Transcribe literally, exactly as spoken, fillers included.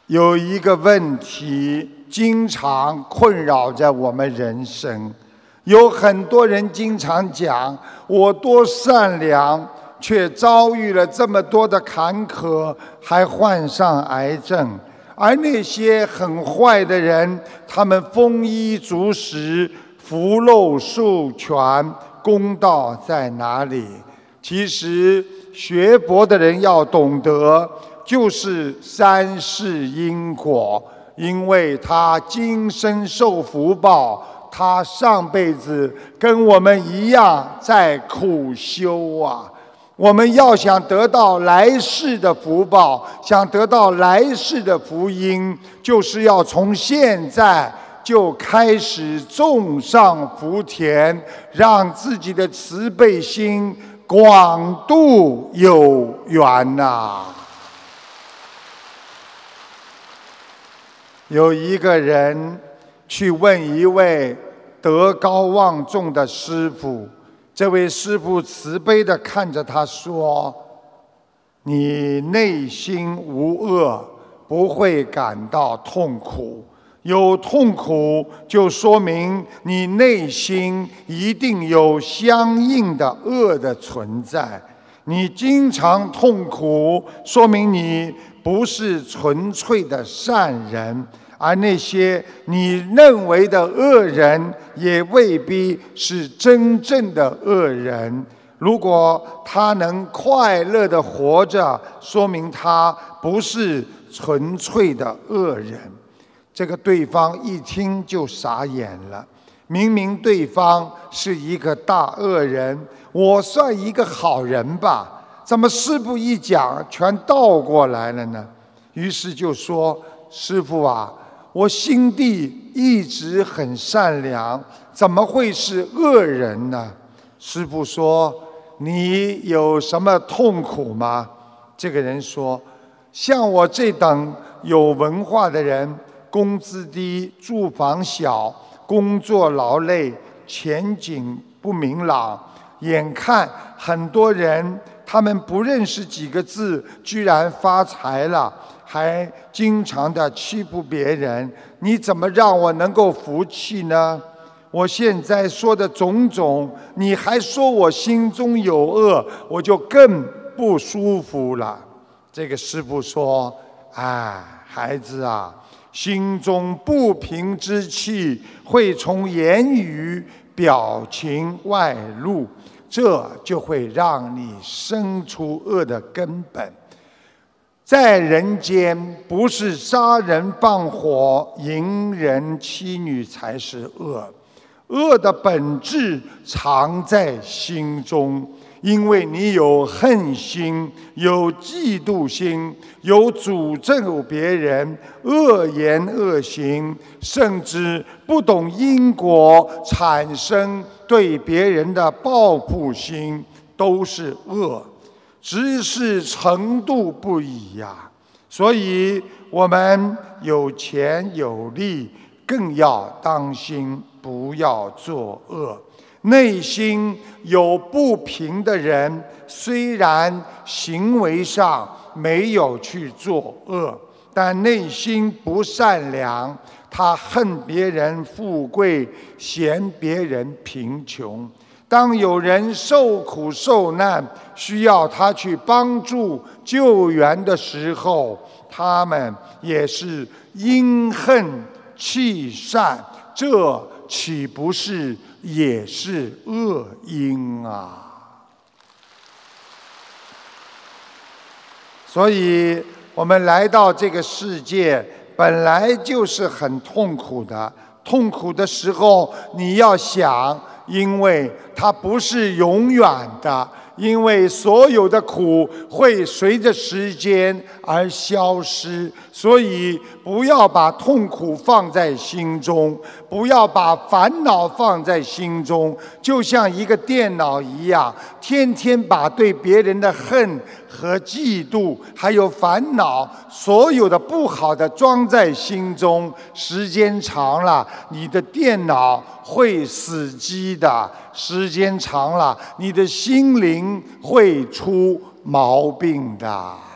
有一个问题经常困扰着我们人生，有很多人经常讲我多善良，却遭遇了这么多的坎坷，还患上癌症。而那些很坏的人，他们丰衣足食，福禄寿全，公道在哪里？其实学佛的人要懂得，就是三世因果，因为他今生受福报，他上辈子跟我们一样在苦修啊。我们要想得到来世的福报，想得到来世的福音，就是要从现在就开始种上福田，让自己的慈悲心广度有缘呐、啊。有一个人去问一位德高望重的师父，这位师父慈悲地看着他说：你内心无恶，不会感到痛苦。有痛苦就说明你内心一定有相应的恶的存在。你经常痛苦，说明你不是纯粹的善人，而那些你认为的恶人也未必是真正的恶人。如果他能快乐地活着，说明他不是纯粹的恶人。这个对方一听就傻眼了，明明对方是一个大恶人，我算一个好人吧，怎么师父一讲全倒过来了呢？于是就说：师父啊，我心地一直很善良，怎么会是恶人呢？师父说：你有什么痛苦吗？这个人说：像我这等有文化的人，工资低，住房小，工作劳累，前景不明朗，眼看很多人他们不认识几个字，居然发财了，还经常的欺负别人，你怎么让我能够服气呢？我现在说的种种，你还说我心中有恶，我就更不舒服了。这个师父说：哎，孩子啊，心中不平之气会从言语、表情外露，这就会让你生出恶的根本。在人间，不是杀人放火、淫人妻女才是恶，恶的本质藏在心中。因为你有恨心，有嫉妒心，有诅咒别人、恶言恶行，甚至不懂因果，产生对别人的报复心，都是恶，只是程度不一呀。所以我们有钱有力，更要当心，不要作恶。内心有不平的人，虽然行为上没有去作恶，但内心不善良，他恨别人富贵，嫌别人贫穷。当有人受苦受难，需要他去帮助救援的时候，他们也是因恨弃善，这岂不是也是恶因啊？所以我们来到这个世界，本来就是很痛苦的。痛苦的时候，你要想，因为它不是永远的，因为所有的苦会随着时间而消失，所以不要把痛苦放在心中，不要把烦恼放在心中，就像一个电脑一样，天天把对别人的恨和嫉妒还有烦恼所有的不好的装在心中，时间长了，你的电脑会死机的，时间长了，你的心灵会出毛病的。